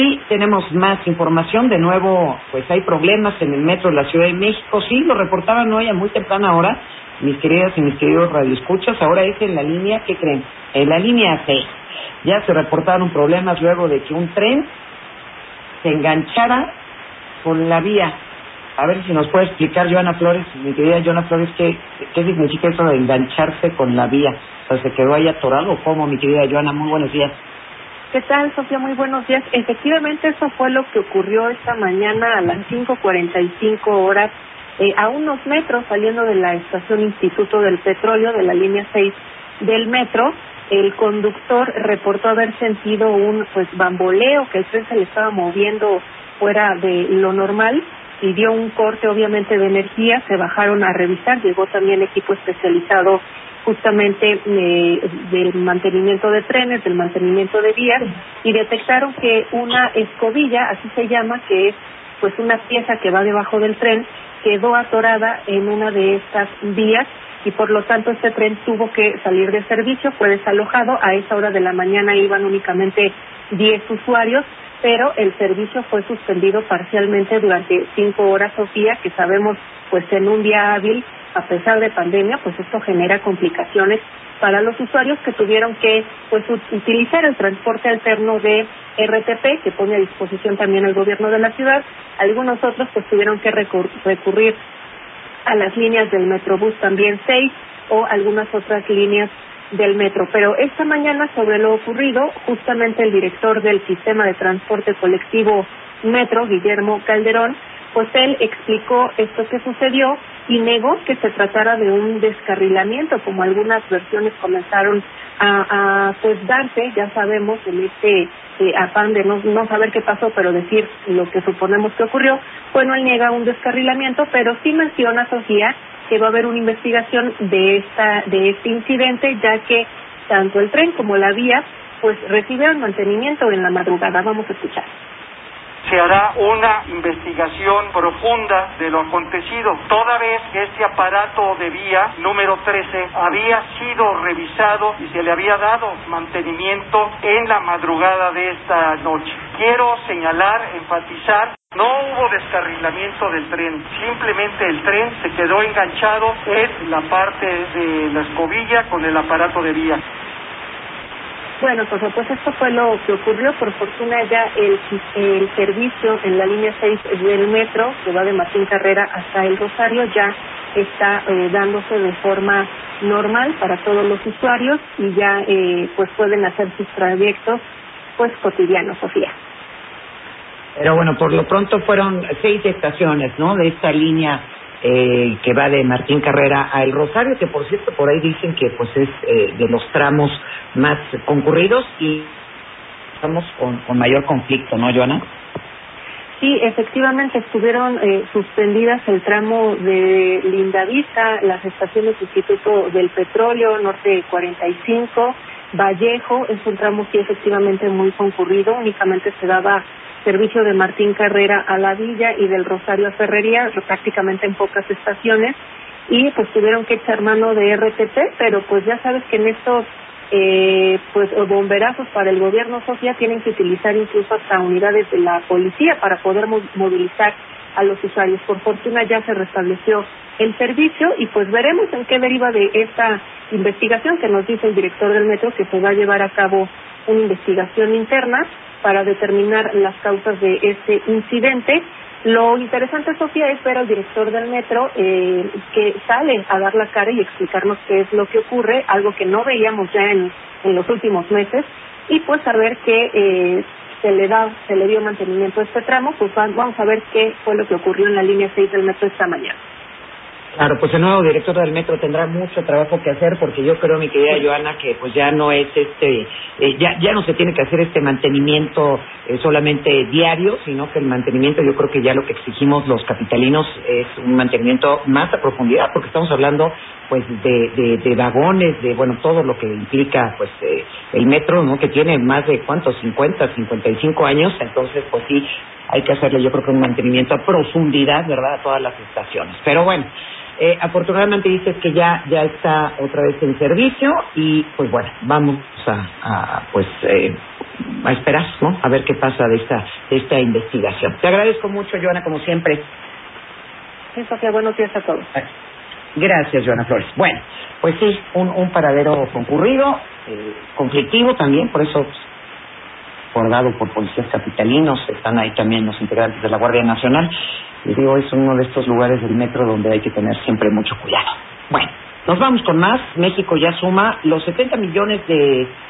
Y tenemos más información. De nuevo, pues hay problemas en el metro de la Ciudad de México. Sí, lo reportaban hoy a muy temprana hora, mis queridas y mis queridos radioescuchas. Ahora es en la línea, ¿qué creen? En la línea 6. Ya se reportaron problemas luego de que un tren se enganchara con la vía. A ver si nos puede explicar, Joana Flores, mi querida Joana Flores, ¿qué significa eso de engancharse con la vía? O sea, ¿se quedó ahí atorado o cómo, mi querida Joana? Muy buenos días. ¿Qué tal, Sofía? Muy buenos días. Efectivamente, eso fue lo que ocurrió esta mañana a las 5:45 horas, a unos metros saliendo de la estación Instituto del Petróleo de la línea 6 del metro. El conductor reportó haber sentido un bamboleo, que el tren se le estaba moviendo fuera de lo normal y dio un corte obviamente de energía. Se bajaron a revisar, llegó también equipo especializado justamente del mantenimiento de trenes, del mantenimiento de vías, y detectaron que una escobilla, así se llama, que es una pieza que va debajo del tren, quedó atorada en una de estas vías y por lo tanto este tren tuvo que salir de servicio, fue desalojado. A esa hora de la mañana iban únicamente 10 usuarios, pero el servicio fue suspendido parcialmente durante 5 horas, Sofía, que sabemos en un día hábil, a pesar de pandemia, esto genera complicaciones para los usuarios que tuvieron que utilizar el transporte alterno de RTP, que pone a disposición también el gobierno de la ciudad. Algunos otros tuvieron que recurrir a las líneas del Metrobús también 6 o algunas otras líneas del metro. Pero esta mañana, sobre lo ocurrido, justamente el director del sistema de transporte colectivo Metro, Guillermo Calderón, él explicó esto que sucedió y negó que se tratara de un descarrilamiento, como algunas versiones comenzaron a darse. Ya sabemos, en este afán de no saber qué pasó, pero decir lo que suponemos que ocurrió. Bueno, él niega un descarrilamiento, pero sí menciona, Sofía, que va a haber una investigación de este incidente, ya que tanto el tren como la vía recibieron mantenimiento en la madrugada. Vamos a escuchar. Se hará una investigación profunda de lo acontecido, toda vez que este aparato de vía número 13 había sido revisado y se le había dado mantenimiento en la madrugada de esta noche. Quiero señalar, enfatizar, no hubo descarrilamiento del tren, simplemente el tren se quedó enganchado en la parte de la escobilla con el aparato de vía. Bueno, esto fue lo que ocurrió. Por fortuna ya el servicio en la línea 6 del metro, que va de Martín Carrera hasta El Rosario, ya está dándose de forma normal para todos los usuarios y ya pueden hacer sus trayectos cotidianos, Sofía. Pero bueno, por lo pronto fueron 6 estaciones, ¿no?, de esta línea que va de Martín Carrera a El Rosario, que por cierto por ahí dicen que es de los tramos más concurridos y estamos con mayor conflicto, ¿no, Joana? Sí, efectivamente estuvieron suspendidas el tramo de Lindavista, las estaciones Instituto del Petróleo, Norte 45, Vallejo. Es un tramo sí efectivamente muy concurrido. Únicamente se daba servicio de Martín Carrera a La Villa y del Rosario a Ferrería, prácticamente en pocas estaciones, y tuvieron que echar mano de RTP, pero ya sabes que en estos bomberazos para el gobierno, Sofía, tienen que utilizar incluso hasta unidades de la policía para poder movilizar a los usuarios. Por fortuna ya se restableció el servicio y veremos en qué deriva de esta investigación que nos dice el director del metro, que se va a llevar a cabo una investigación interna para determinar las causas de este incidente. Lo interesante, Sofía, es ver al director del metro que sale a dar la cara y explicarnos qué es lo que ocurre, algo que no veíamos ya en los últimos meses, y saber que se le dio mantenimiento a este tramo. Vamos a ver qué fue lo que ocurrió en la línea 6 del metro esta mañana. Claro, el nuevo director del metro tendrá mucho trabajo que hacer, porque yo creo, mi querida Joana, que ya no es ya no se tiene que hacer este mantenimiento solamente diario, sino que el mantenimiento, yo creo que ya lo que exigimos los capitalinos es un mantenimiento más a profundidad, porque estamos hablando de vagones, de todo lo que implica el metro, ¿no?, que tiene más de 55 años. Entonces sí hay que hacerle, yo creo que un mantenimiento a profundidad, ¿verdad?, a todas las estaciones. Pero bueno, afortunadamente dices que ya está otra vez en servicio y vamos a a esperar, ¿no? A ver qué pasa de esta investigación. Te agradezco mucho, Joana, como siempre. Sí, Sofía, buenos días a todos. Gracias, Joana Flores. Bueno, pues sí, un paradero concurrido, conflictivo también, por eso bordado por policías capitalinos, están ahí también los integrantes de la Guardia Nacional. Y digo, es uno de estos lugares del metro donde hay que tener siempre mucho cuidado. Bueno, nos vamos con más. México ya suma los 70 millones de